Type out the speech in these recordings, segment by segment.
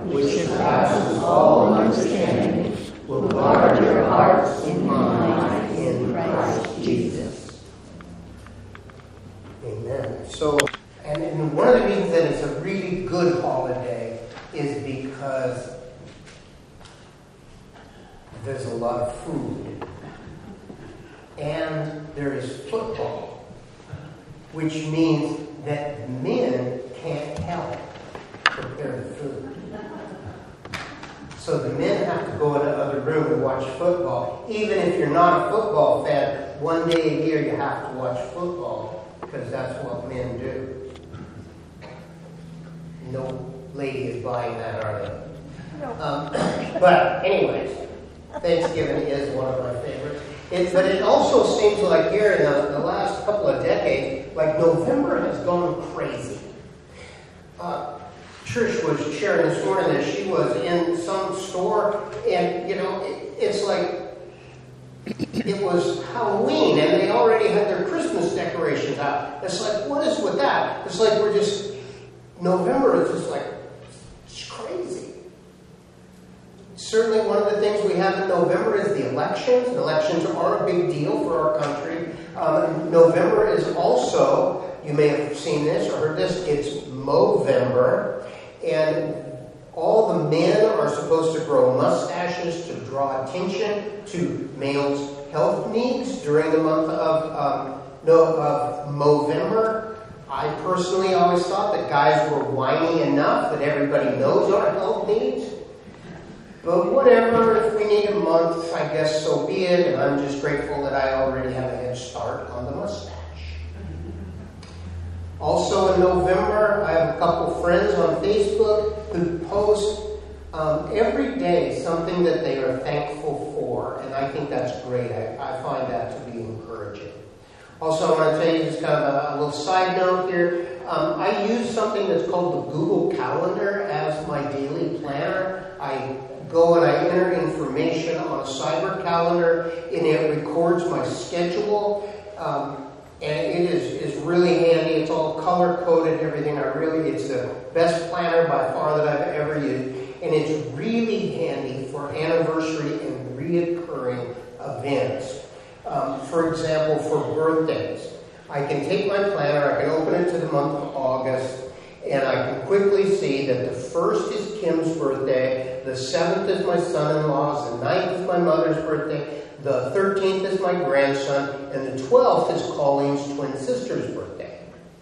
which surpasses all understanding, will guard your hearts and minds in Christ Jesus. Amen. So, and one of the reasons that it's a really good holiday is because there's a lot of food. And there is football, which means that men can't help prepare the food. So the men have to go in another room to watch football. Even if you're not a football fan, one day a year you have to watch football because that's what men do. No lady is buying that, are they? No. But anyways, Thanksgiving is one of my favorites. But it also seems like here in the last couple of decades, like November has gone crazy. Trish was sharing this morning that she was in some store, and it's like it was Halloween, and they already had their Christmas decorations out. It's like, what is with that? It's like November is just like, it's crazy. Certainly one of the things we have in November is the elections. Elections are a big deal for our country. November is also, you may have seen this or heard this, it's Movember. And all the men are supposed to grow mustaches to draw attention to males' health needs during the month of Movember. I personally always thought that guys were whiny enough that everybody knows our health needs. But whatever, if we need a month, I guess so be it. And I'm just grateful that I already have a head start on the mustache. Also in November, I have a couple friends on Facebook who post every day something that they are thankful for. And I think that's great. I find that to be encouraging. Also, I want to tell you just kind of a little side note here. I use something that's called the Google Calendar as my daily planner. I go and I enter information on a cyber calendar, and it records my schedule. And it is really handy. It's all color-coded, everything. It's the best planner by far that I've ever used. And it's really handy for anniversary and reoccurring events. For example, for birthdays. I can take my planner, I can open it to the month of August, and I can quickly see that the 1st is Kim's birthday, the 7th is my son-in-law's, the 9th is my mother's birthday, the 13th is my grandson, and the 12th is Colleen's twin sister's birthday.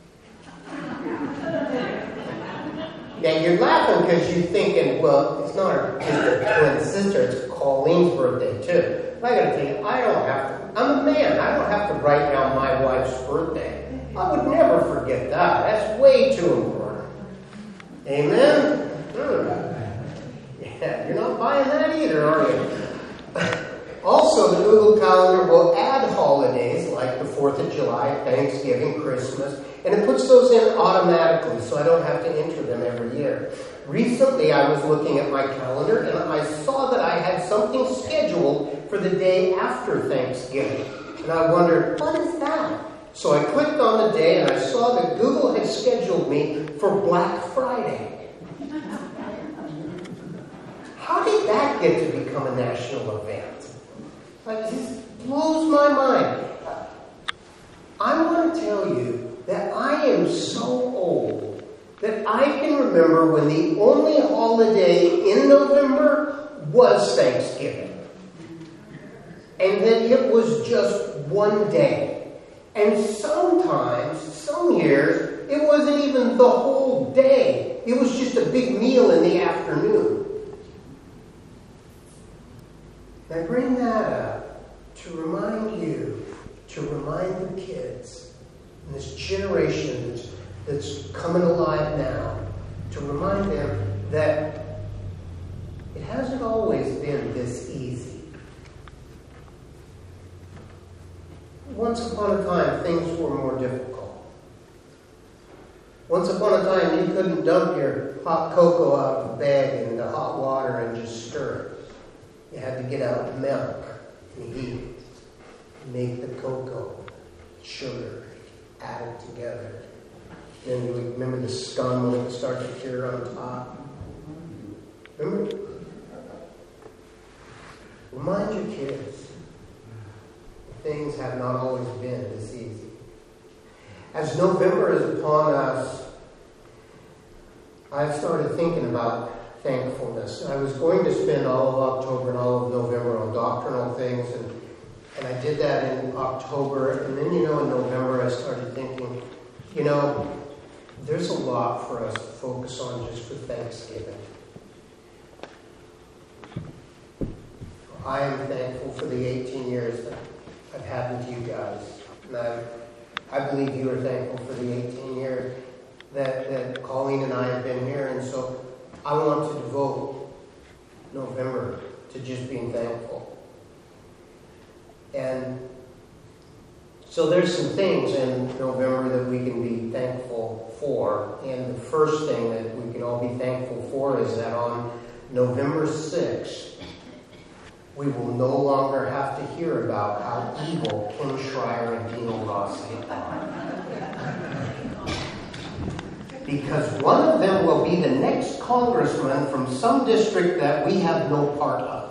Now you're laughing because you're thinking, well, it's not her twin sister, it's Colleen's birthday too. But I gotta tell you, I don't have to. I'm a man. I don't have to write down my wife's birthday. I would never forget that. That's way too important. Amen? Yeah, you're not buying that either, are you? Also, the Google Calendar will add holidays like the 4th of July, Thanksgiving, Christmas, and it puts those in automatically so I don't have to enter them every year. Recently, I was looking at my calendar and I saw that I had something scheduled for the day after Thanksgiving. And I wondered, what is that? So I clicked on the day and I saw that Google had scheduled me for Black Friday. How did that get to become a national event? Like, this blows my mind. I want to tell you that I am so old that I can remember when the only holiday in November was Thanksgiving. And that it was just one day. And sometimes, some years, it wasn't even the whole day. It was just a big meal in the afternoon. I bring that up to remind you, to remind the kids, and this generation that's coming alive now, to remind them that it hasn't always been this easy. Once upon a time, things were more difficult. Once upon a time, you couldn't dump your hot cocoa out of a bag into hot water and just stir it. You had to get out milk and heat it, make the cocoa, sugar, add it together. Then you remember the scum when it started to cure on top. Remind your kids, things have not always been this easy. As November is upon us, I've started thinking about thankfulness. I was going to spend all of October and all of November on doctrinal things, and I did that in October. And then, in November I started thinking, there's a lot for us to focus on just for Thanksgiving. I am thankful for the 18 years that I've had with you guys. And I believe you are thankful for the 18 years that Colleen and I have been here. And so I want to devote November to just being thankful. And so there's some things in November that we can be thankful for. And the first thing that we can all be thankful for is that on November 6th, we will no longer have to hear about how evil Kim Schreier and Dino Rossi are. Because one of them will be the next congressman from some district that we have no part of.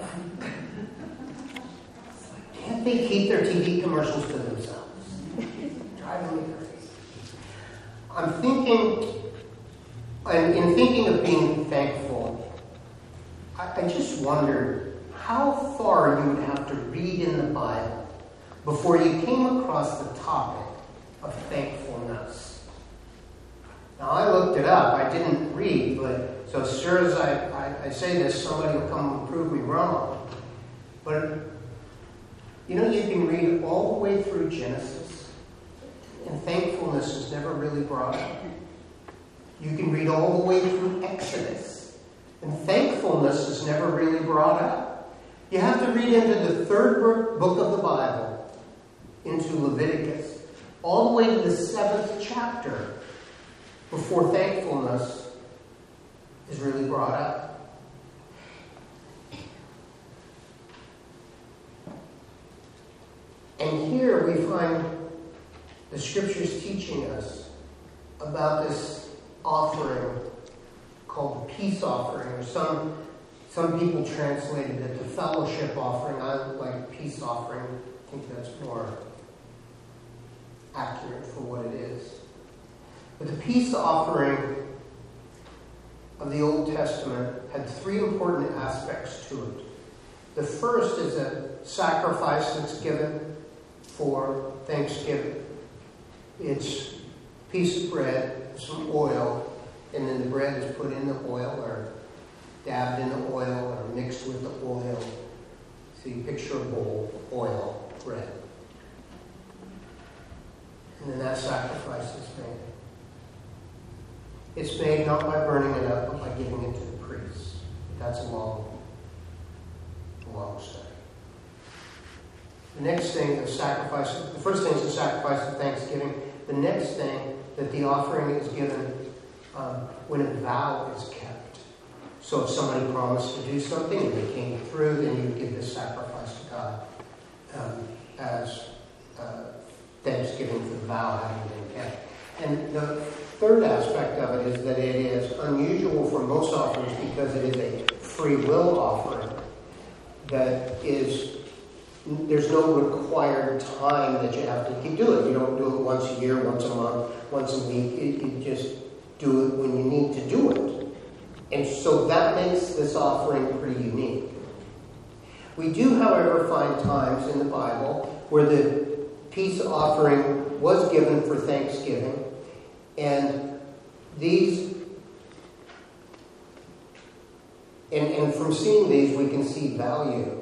Can't they keep their TV commercials to themselves? Driving me crazy. I'm thinking, and in thinking of being thankful, I just wondered how far you would have to read in the Bible before you came across the topic of thankfulness. Now, I looked it up. I didn't read, but so as sure as I say this, somebody will come and prove me wrong. But, you can read all the way through Genesis, and thankfulness is never really brought up. You can read all the way through Exodus, and thankfulness is never really brought up. You have to read into the third book of the Bible, into Leviticus, all the way to the 7th chapter, before thankfulness is really brought up. And here we find the Scriptures teaching us about this offering called the peace offering, or some people translated it the fellowship offering. I like peace offering. I think that's more accurate for what it is. But the peace offering of the Old Testament had three important aspects to it. The first is a sacrifice that's given for Thanksgiving. It's a piece of bread, some oil, and then the bread is put in the oil, or dabbed in the oil, or mixed with the oil. So you picture a bowl of oil, bread. And then that sacrifice is made. It's made not by burning it up, but by giving it to the priest. That's a long story. The next thing is sacrifice. The first thing is the sacrifice of thanksgiving. The next thing that the offering is given when a vow is kept. So if somebody promised to do something and they came through, then you give this sacrifice to God as thanksgiving for the vow having been kept. And the third aspect of it is that it is unusual for most offerings because it is a free will offering. There's no required time that you have to do it. You don't do it once a year, once a month, once a week. You just do it when you need to do it. And so that makes this offering pretty unique. We do, however, find times in the Bible where the peace offering was given for Thanksgiving, and from seeing these, we can see value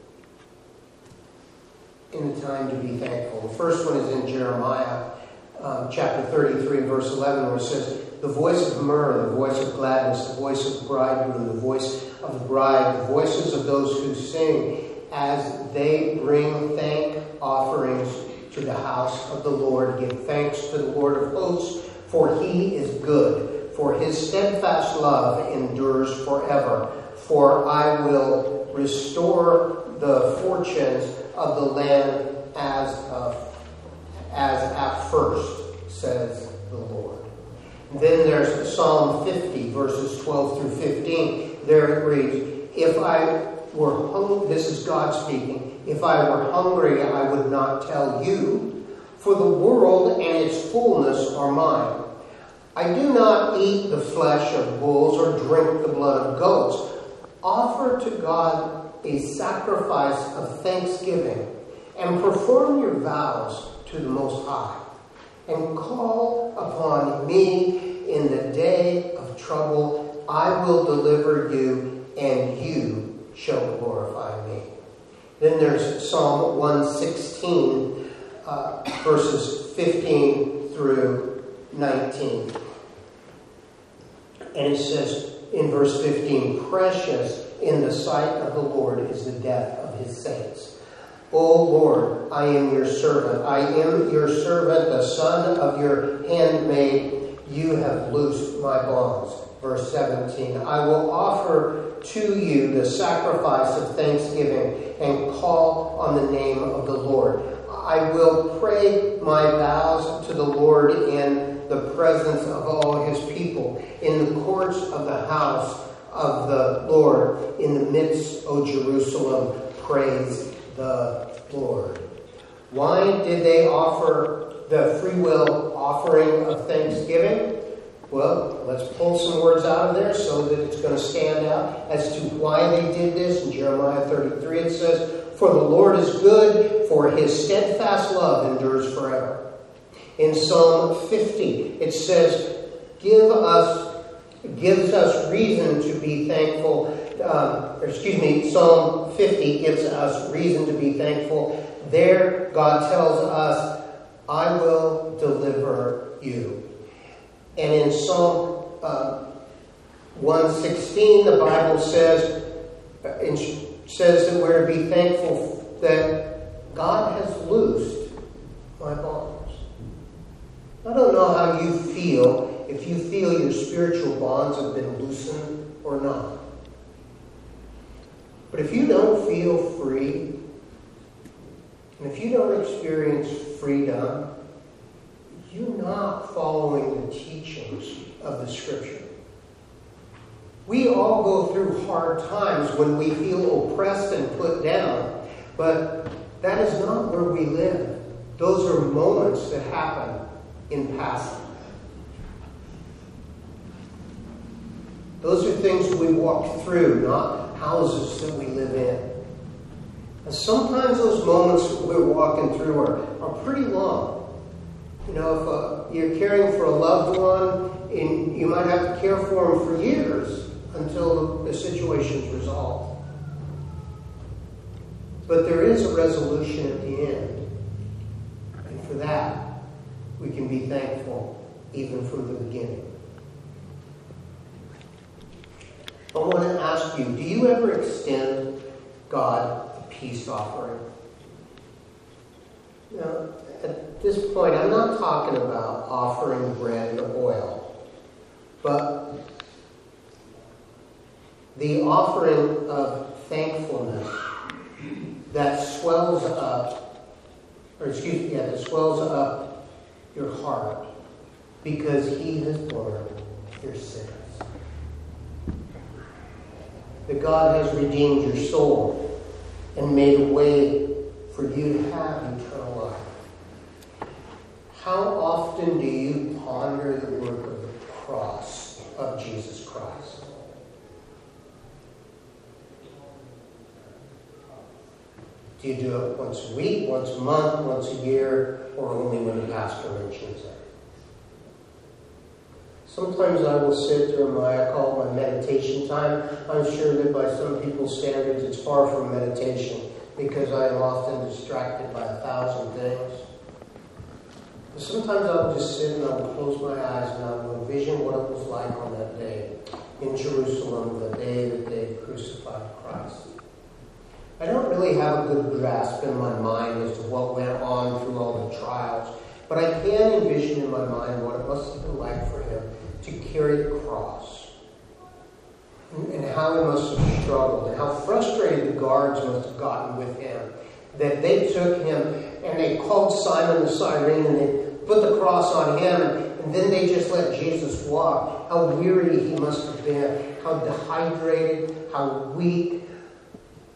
in the time to be thankful. The first one is in Jeremiah chapter 33 and verse 11, where it says, "The voice of myrrh, the voice of gladness, the voice of the bridegroom, the voice of the bride, the voices of those who sing, as they bring thank offerings to the house of the Lord. Give thanks to the Lord of hosts, for he is good, for his steadfast love endures forever. For I will restore the fortunes of the land as at first, says the Lord." Then there's Psalm 50, verses 12 through 15. There it reads, this is God speaking, if I were hungry, I would not tell you, for the world and its fullness are mine. I do not eat the flesh of bulls or drink the blood of goats. Offer to God a sacrifice of thanksgiving and perform your vows to the Most High, and call upon me in the day of trouble. I will deliver you, and you shall glorify me. Then there's Psalm 116, verses 15 through 19. And it says in verse 15, precious in the sight of the Lord is the death of his saints. O Lord, I am your servant. I am your servant, the son of your handmaid. You have loosed my bonds. Verse 17, I will offer to you the sacrifice of thanksgiving and call on the name of the Lord. I will pray my vows to the Lord in the presence of all his people, in the courts of the house of the Lord, in the midst, O Jerusalem, praise the Lord. Why did they offer the free will offering of thanksgiving? Well, let's pull some words out of there so that it's going to stand out as to why they did this. In Jeremiah 33 it says, for the Lord is good, for his steadfast love endures forever. In Psalm 50 it says, gives us reason to be thankful. Psalm 50 gives us reason to be thankful. There God tells us, I will deliver you. And in Psalm 116, the Bible says that we're to be thankful that God has loosed my bonds. I don't know how you feel, if you feel your spiritual bonds have been loosened or not. But if you don't feel free, and if you don't experience freedom, you're not following the teachings of the Scripture. We all go through hard times when we feel oppressed and put down, but that is not where we live. Those are moments that happen in passing. Those are things that we walk through, not houses that we live in. And sometimes those moments that we're walking through are pretty long. You know, if you're caring for a loved one, and you might have to care for them for years until the situation's resolved. But there is a resolution at the end. And for that, we can be thankful even from the beginning. I want to ask you, do you ever extend God a peace offering? Now, at this point, I'm not talking about offering bread and oil, but the offering of thankfulness that swells up your heart because he has borne your sins. That God has redeemed your soul and made a way for you to have eternal life. How often do you ponder the work of the cross of Jesus Christ? Do you do it once a week, once a month, once a year, or only when the pastor mentions it? Sometimes I will sit during I call it my meditation time. I'm sure that by some people's standards it's far from meditation because I am often distracted by 1,000 things. But sometimes I'll just sit and I'll close my eyes and I'll envision what it was like on that day in Jerusalem, the day that they crucified Christ. I don't really have a good grasp in my mind as to what went on through all the trials, but I can envision in my mind what it must have been like for him to carry the cross, and how he must have struggled, and how frustrated the guards must have gotten with him, that they took him and they called Simon the Cyrene and they put the cross on him, and then they just let Jesus walk. How weary he must have been, how dehydrated, how weak.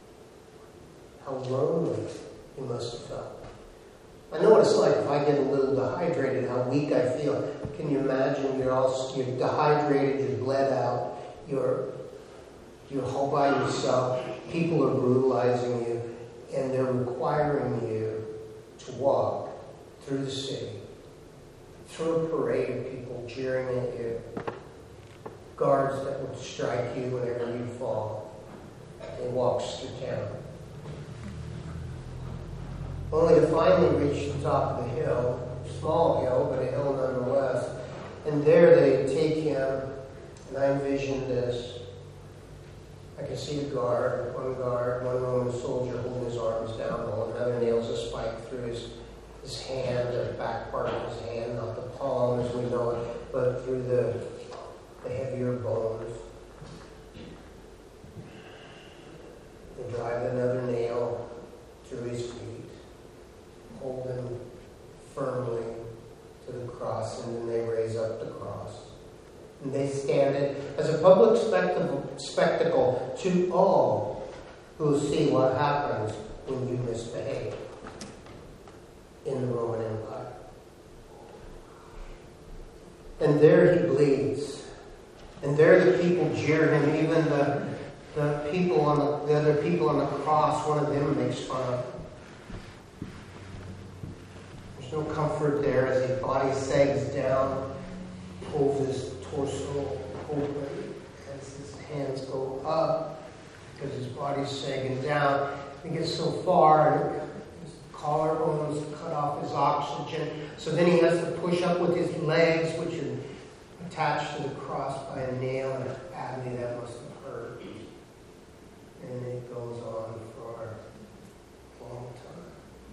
what it's like if I get a little dehydrated, how weak I feel. Can you imagine you're dehydrated, you're bled out, you're all by yourself, people are brutalizing you, and they're requiring you to walk through the city, through a parade of people jeering at you, guards that would strike you whenever you fall. They walks through town. Only to finally reach the top of the hill, small hill, but a hill nonetheless. And there they take him, and I envision this. I can see the guard, one Roman soldier holding his arms down, while another nails a spike through his hand, the back part of his hand, not the palm as we know it, but through the heavier bones. They drive another nail through his feet, hold him firmly to the cross, and then they raise up the cross. And they stand it as a public spectacle to all who will see what happens when you misbehave in the Roman Empire. And there he bleeds. And there the people jeer him, even the other people on the cross, one of them makes fun of him. There's no comfort there as his body sags down, pulls his torso open as his hands go up because his body's sagging down. He gets so far and his collarbones cut off his oxygen. So then he has to push up with his legs, which are attached to the cross by a nail, and badly that must have hurt. And it goes on for a long time.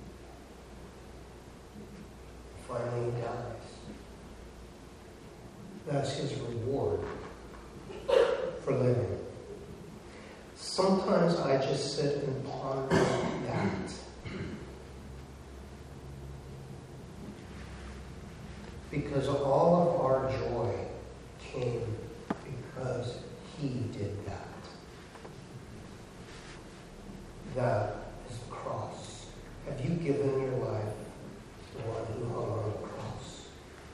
Finally he dies. That's his reward for living. Sometimes I just sit and ponder that. Because all of our joy came because he did that. That is the cross. Have you given your life to the one who hung on the cross?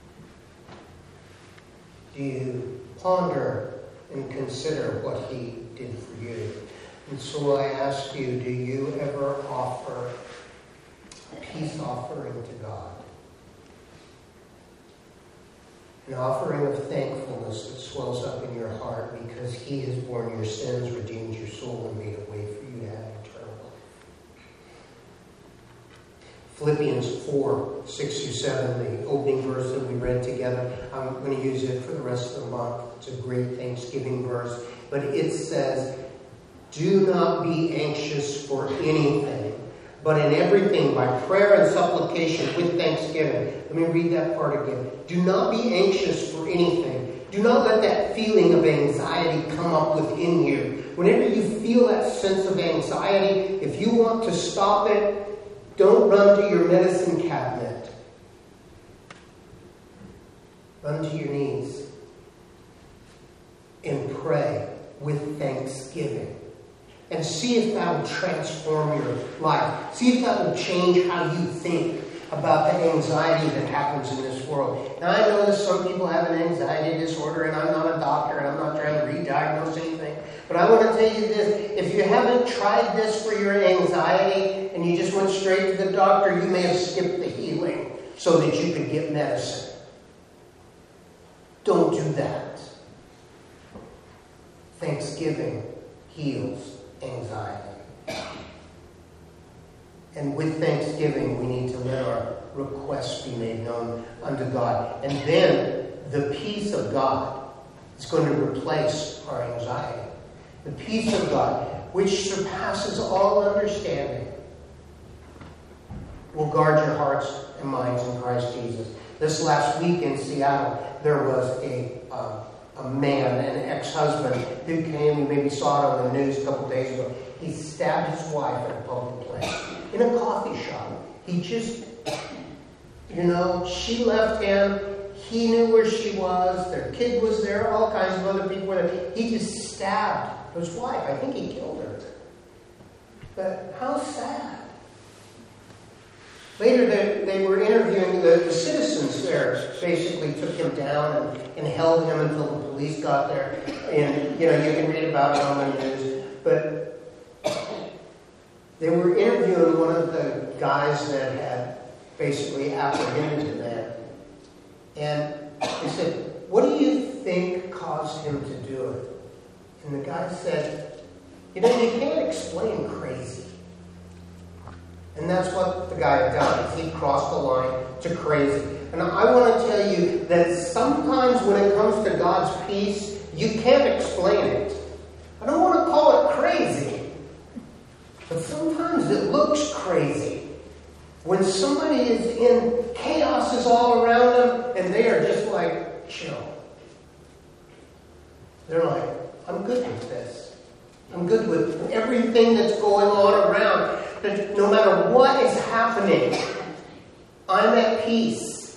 Do you ponder and consider what he did for you? And so I ask you, do you ever offer a peace offering to God? An offering of thankfulness that swells up in your heart because he has borne your sins, redeemed your soul, and made a way for you to have eternal life. Philippians 4, 6 through 7, the opening verse that we read together. I'm going to use it for the rest of the month. It's a great Thanksgiving verse. But it says, do not be anxious for anything, but in everything by prayer and supplication with thanksgiving. Let me read that part again. Do not be anxious for anything. Do not let that feeling of anxiety come up within you. Whenever you feel that sense of anxiety, if you want to stop it, don't run to your medicine cabinet. Run to your knees and pray with thanksgiving. And see if that will transform your life. See if that will change how you think about the anxiety that happens in this world. Now, I know that some people have an anxiety disorder, and I'm not a doctor, and I'm not trying to re-diagnose anything. But I want to tell you this. If you haven't tried this for your anxiety, and you just went straight to the doctor, you may have skipped the healing so that you could get medicine. Don't do that. Thanksgiving heals anxiety. And with thanksgiving, we need to let our requests be made known unto God. And then the peace of God is going to replace our anxiety. The peace of God, which surpasses all understanding, will guard your hearts and minds in Christ Jesus. This last week in Seattle, there was a man, an ex-husband, who came, you maybe saw it on the news a couple days ago. He stabbed his wife at a public place, in a coffee shop. He just, she left him. He knew where she was. Their kid was there. All kinds of other people were there. He just stabbed his wife. I think he killed her. But how sad. Later, they were interviewing the citizens there. Basically took him down and held him until the police got there. And, you can read about it on the news. But they were interviewing one of the guys that had basically apprehended the man. And they said, "What do you think caused him to do it?" And the guy said, "You can't explain crazy." And that's what the guy had done. He crossed the line to crazy. And I want to tell you that sometimes when it comes to God's peace, you can't explain it. I don't want to call it crazy, but sometimes it looks crazy. When somebody is in chaos is all around them and they are just like, chill. They're like, I'm good with this. I'm good with everything that's going on around. That no matter what is happening, I'm at peace.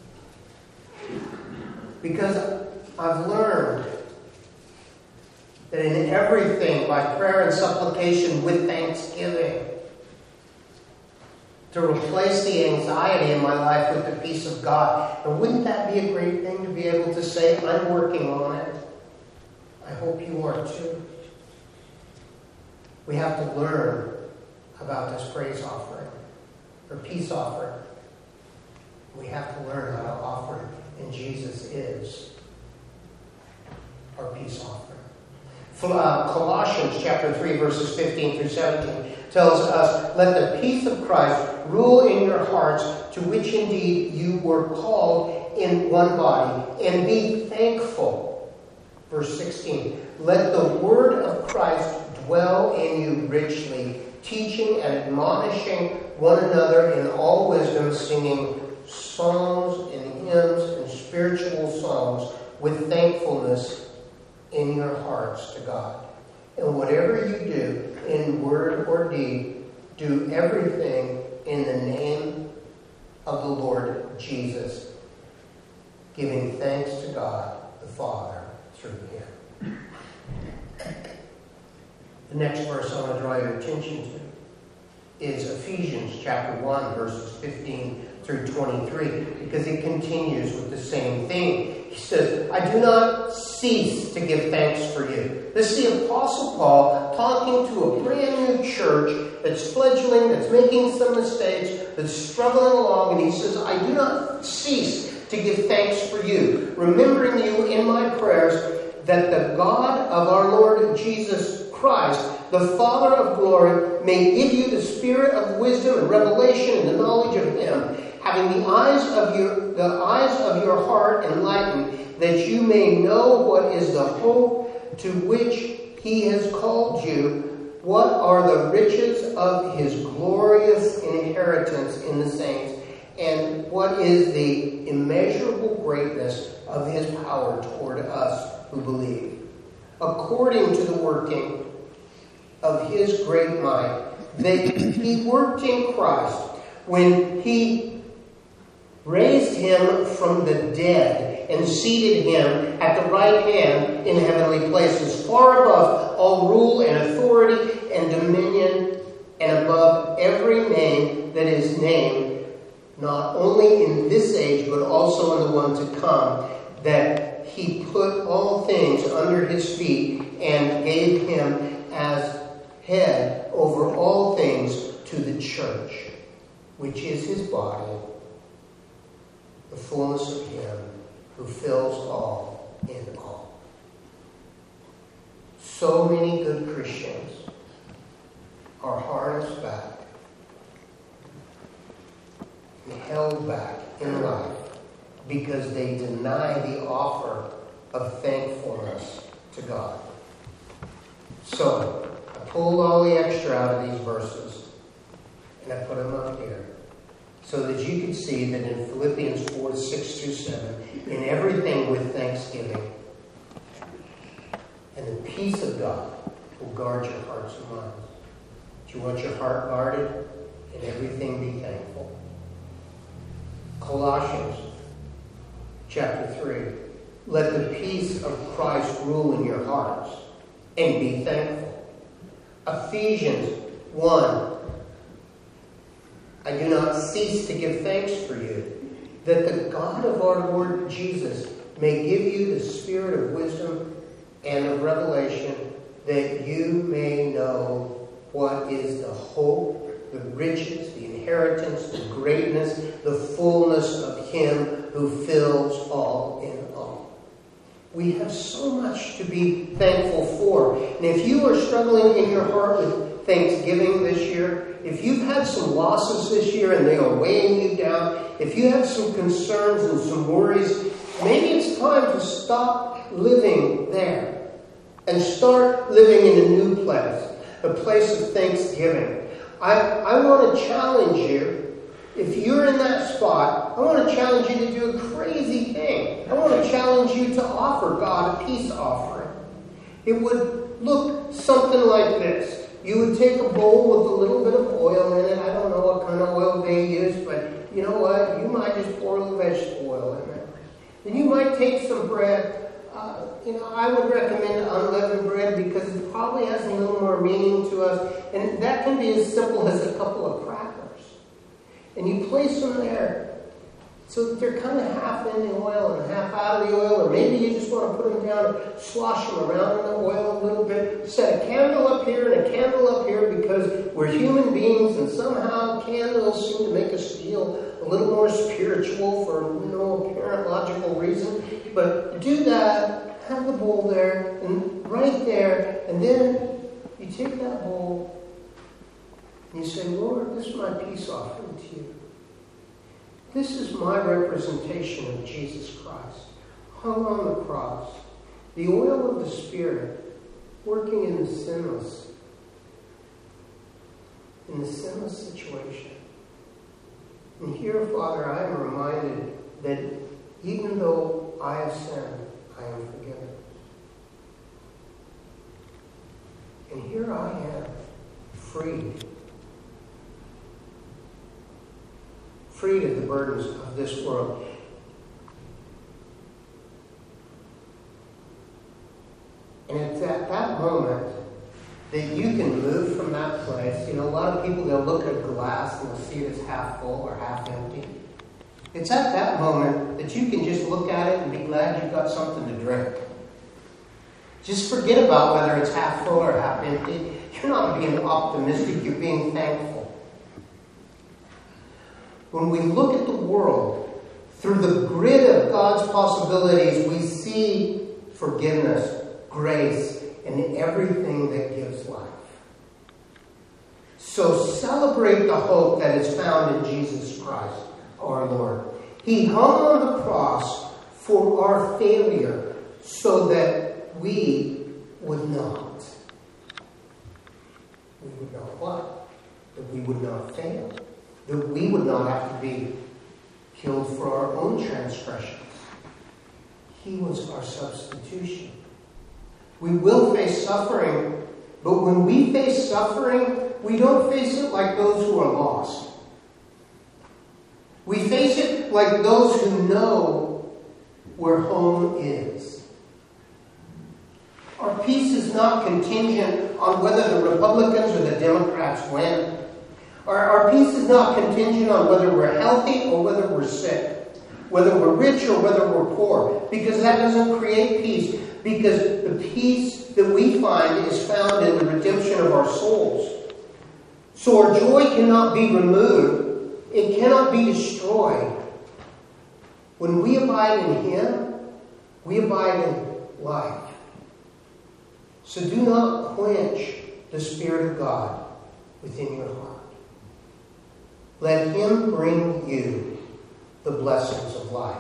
Because I've learned that in everything, by prayer and supplication with thanksgiving, to replace the anxiety in my life with the peace of God. And wouldn't that be a great thing to be able to say, I'm working on it? I hope you are too. We have to learn about this praise offering, or peace offering. We have to learn how to offer it, and Jesus is our peace offering. Colossians chapter 3, verses 15 through 17 tells us, "Let the peace of Christ rule in your hearts, to which indeed you were called in one body, and be thankful." Verse 16, "Let the word of Christ dwell in you richly, teaching and admonishing one another in all wisdom, singing psalms and hymns and spiritual songs with thankfulness in your hearts to God. And whatever you do, in word or deed, do everything in the name of the Lord Jesus, giving thanks to God the Father through him." The next verse I want to draw your attention to is Ephesians chapter 1, verses 15 through 23, because it continues with the same theme. He says, "I do not cease to give thanks for you." This is the Apostle Paul talking to a brand new church that's fledgling, that's making some mistakes, that's struggling along, and he says, "I do not cease to give thanks for you, remembering you in my prayers, that the God of our Lord Jesus Christ, the Father of glory, may give you the spirit of wisdom and revelation and the knowledge of him, having the eyes of your heart enlightened, that you may know what is the hope to which he has called you, what are the riches of his glorious inheritance in the saints, and what is the immeasurable greatness of his power toward us who believe, according to the working of his great might, that he worked in Christ when he raised him from the dead and seated him at the right hand in heavenly places, far above all rule and authority and dominion, and above every name that is named, not only in this age, but also in the one to come, that he put all things under his feet and gave him as head over all things to the church, which is his body, the fullness of him who fills all in all. So many good Christians are harnessed back and held back in life because they deny the offer of thankfulness to God. So, I pulled all the extra out of these verses and I put them up here so that you can see that in Philippians 4, 6 through 7, in everything with thanksgiving, and the peace of God will guard your hearts and minds. If you want your heart guarded, in everything be thankful. Colossians chapter 3, let the peace of Christ rule in your hearts, and be thankful. Ephesians 1, I do not cease to give thanks for you, that the God of our Lord Jesus may give you the spirit of wisdom and of revelation, that you may know what is the hope, the riches, the inheritance, the greatness, the fullness of Him who fills all in all. We have so much to be thankful for. And if you are struggling in your heart with Thanksgiving this year, if you've had some losses this year and they are weighing you down, if you have some concerns and some worries, maybe it's time to stop living there and start living in a new place, a place of thanksgiving. I want to challenge you. If you're in that spot, I want to challenge you to do a crazy thing. I want to challenge you to offer God a peace offering. It would look something like this. You would take a bowl with a little bit of oil in it. I don't know what kind of oil they use, but you know what? You might just pour a little vegetable oil in there. Then you might take some bread. I would recommend unleavened bread because it probably has a little more meaning to us. And that can be as simple as a couple of crackers. And you place them there so that they're kind of half in the oil and half out of the oil. Or maybe you just want to put them down and slosh them around in the oil a little bit. Set a candle up here and a candle up here because we're human beings and somehow candles seem to make us feel a little more spiritual for no apparent logical reason. But do that. Have the bowl there, and right there, and then you take that bowl and you say, Lord, this is my peace offering to you. This is my representation of Jesus Christ, hung on the cross, the oil of the Spirit, working in the sinless situation. And here, Father, I am reminded that even though I have sinned, I am forgiven. And here I am, freed. Freed of the burdens of this world. And it's at that moment that you can move from that place. A lot of people, they'll look at a glass and they'll see it as half full or half empty. It's at that moment that you can just look at it and be glad you've got something to drink. Just forget about whether it's half full or half empty. You're not being optimistic, you're being thankful. When we look at the world through the grid of God's possibilities, we see forgiveness, grace, and everything that gives life. So celebrate the hope that is found in Jesus Christ, our Lord. He hung on the cross for our failure so that we would not. We would not what? That we would not fail. That we would not have to be killed for our own transgressions. He was our substitution. We will face suffering, but when we face suffering, we don't face it like those who are lost. We face it like those who know where home is. Our peace is not contingent on whether the Republicans or the Democrats win. Our peace is not contingent on whether we're healthy or whether we're sick. Whether we're rich or whether we're poor. Because that doesn't create peace. Because the peace that we find is found in the redemption of our souls. So our joy cannot be removed. It cannot be destroyed. When we abide in Him, we abide in life. So do not quench the Spirit of God within your heart. Let Him bring you the blessings of life.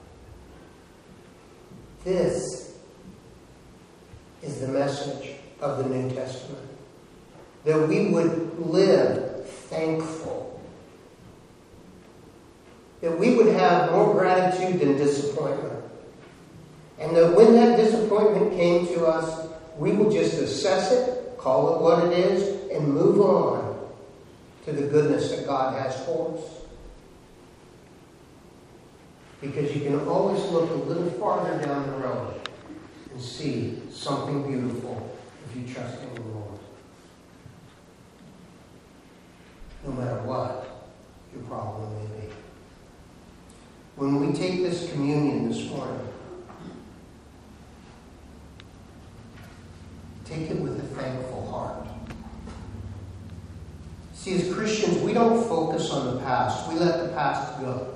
This is the message of the New Testament. That we would live thankful. That we would have more gratitude than disappointment. And that when that disappointment came to us, we will just assess it, call it what it is, and move on to the goodness that God has for us. Because you can always look a little farther down the road and see something beautiful if you trust in the Lord. No matter what we take this communion this morning, take it with a thankful heart. See, as Christians, we don't focus on the past. We let the past go.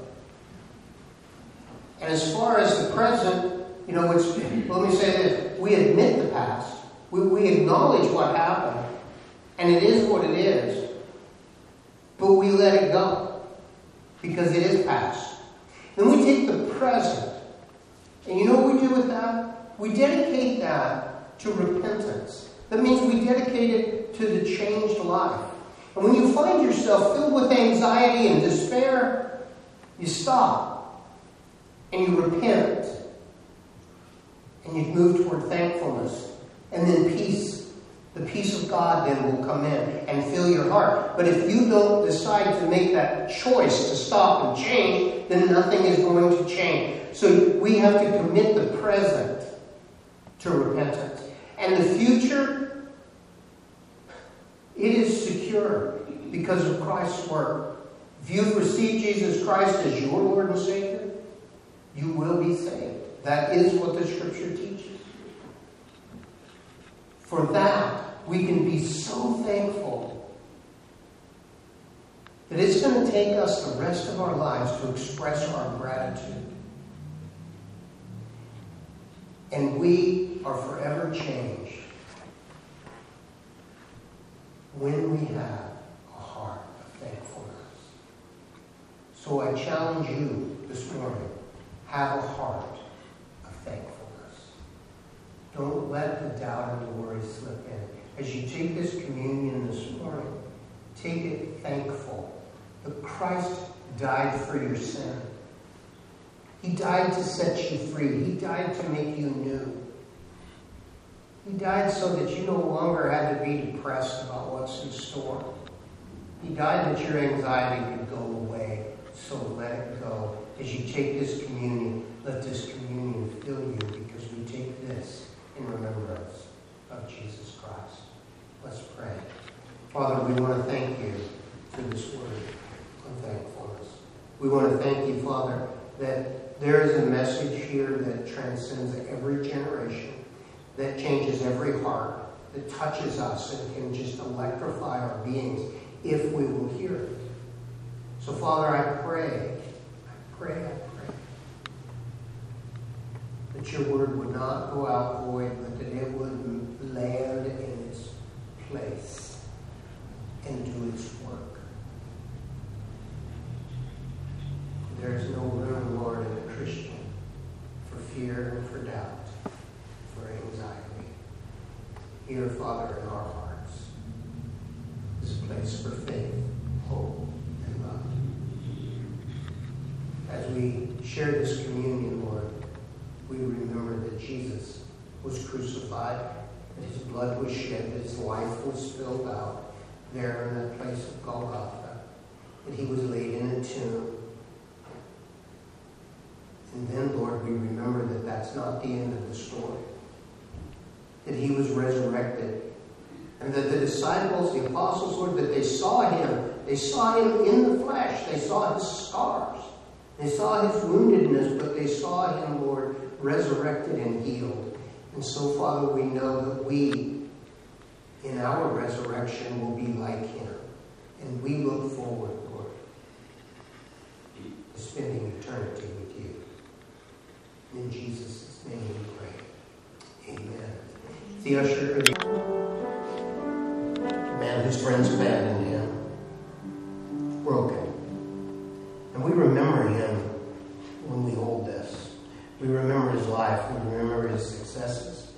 And as far as the present, let me say this. We admit the past. We acknowledge what happened. And it is what it is. But we let it go. Because it is past. Then we take the present. And you know what we do with that? We dedicate that to repentance. That means we dedicate it to the changed life. And when you find yourself filled with anxiety and despair, you stop and you repent and you move toward thankfulness. And then peace, the peace of God then will come in and fill your heart. But if you don't decide to make that choice to stop and change, then nothing is going to change. So we have to commit the present to repentance. And the future, it is secure because of Christ's work. If you've received Jesus Christ as your Lord and Savior, you will be saved. That is what the Scripture teaches. For that, we can be so thankful that it's going to take us the rest of our lives to express our gratitude. And we are forever changed when we have a heart of thankfulness. So I challenge you this morning, have a heart of thankfulness. Don't let the doubt and the worry slip in. As you take this communion this morning, take it thankful that Christ died for your sin. He died to set you free. He died to make you new. He died so that you no longer had to be depressed about what's in store. He died that your anxiety could go away. So let it go. As you take this communion, let this communion fill you, because we take this in remembrance of Jesus Christ. Let's pray. Father, we want to thank you for this word of thankfulness. We want to thank you, Father, that there is a message here that transcends every generation, that changes every heart, that touches us and can just electrify our beings if we will hear it. So, Father, I pray that your word would not go out void, but that it would land in its place and do its work. There is no room, Lord, in a Christian for fear and for doubt, for anxiety. Here, Father, in our hearts is a place for faith, hope, and love. As we share this communion, Lord, we remember that Jesus was crucified, that his blood was shed, that his life was spilled out there in that place of Golgotha, that he was laid in a tomb. And then, Lord, we remember that that's not the end of the story. That he was resurrected. And that the disciples, the apostles, Lord, that they saw him. They saw him in the flesh. They saw his scars. They saw his woundedness, but they saw him, Lord, resurrected and healed. And so, Father, we know that we, in our resurrection, will be like him. And we look forward, Lord, to spending eternity with you. In Jesus' name we pray. Amen. The usher, the man whose friends abandoned him, broken. And we remember him when we hold this. We remember his life. We remember his successes.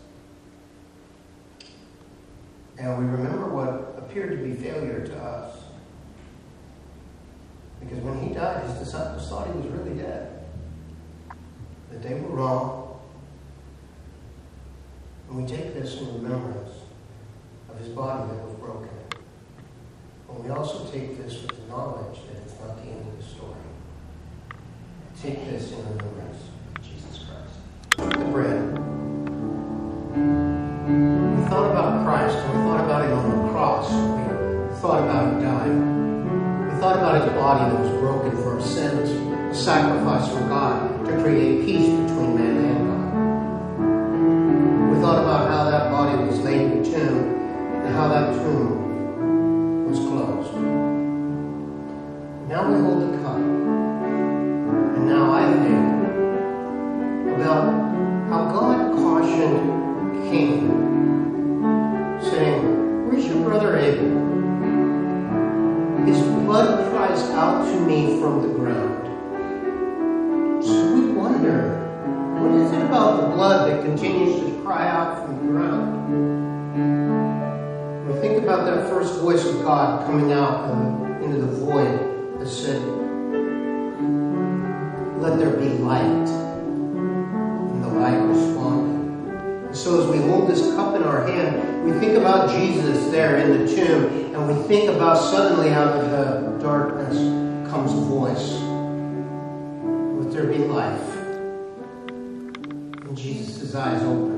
And we remember what appeared to be failure to us. Because when he died, his disciples thought he was really dead. That they were wrong. And we take this in remembrance of his body that was broken. And we also take this with the knowledge that it's not the end of the story. Take this in remembrance of Jesus Christ. The bread. We thought about Christ, and we thought about him on the cross. We thought about him dying. We thought about his body that was broken for our sins, a sacrifice for God to create peace between man and God. We thought about how that body was laid in the tomb and how that tomb was closed. Now we hold the cup. And now I think about how God cautioned Cain, saying, "Where's your brother Abel? His blood cries out to me from the ground." So we wonder, what is it about the blood that continues to cry out from the ground? We think about that first voice of God coming out into the void that said, "Let there be light." And the light responded. And so as we hold this cup in our hand, we think about Jesus there in the tomb, and we think about suddenly out of the darkness comes a voice. "Let there be life." And Jesus' eyes opened.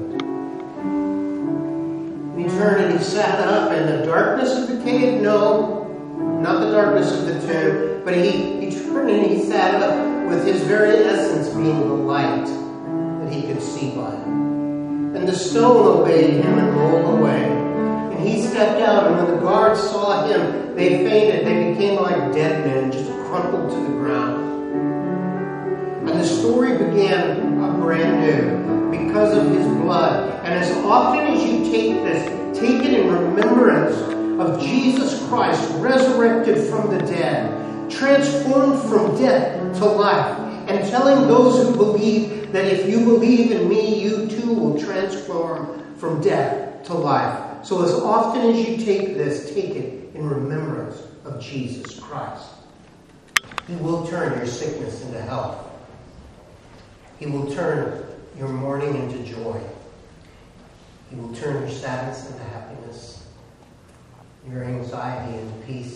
And he turned and he sat up, and the darkness of the cave, no, not the darkness of the tomb, but he turned and he sat up with his very essence being the light that he could see by. And the stone obeyed him and rolled away. And he stepped out, and when the guards saw him, they fainted. They became like dead men, just crumpled to the ground. And the story began brand new because of his blood. And as often as you take this, take it in remembrance of Jesus Christ, resurrected from the dead, transformed from death to life, and telling those who believe that if you believe in me, you too will transform from death to life. So as often as you take this, take it in remembrance of Jesus Christ. He will turn your sickness into health. He will turn your mourning into joy. He will turn your sadness into happiness, your anxiety into peace.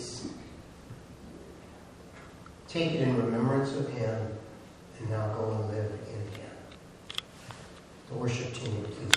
Take it in remembrance of him, and now go and live in him. The worship team, please.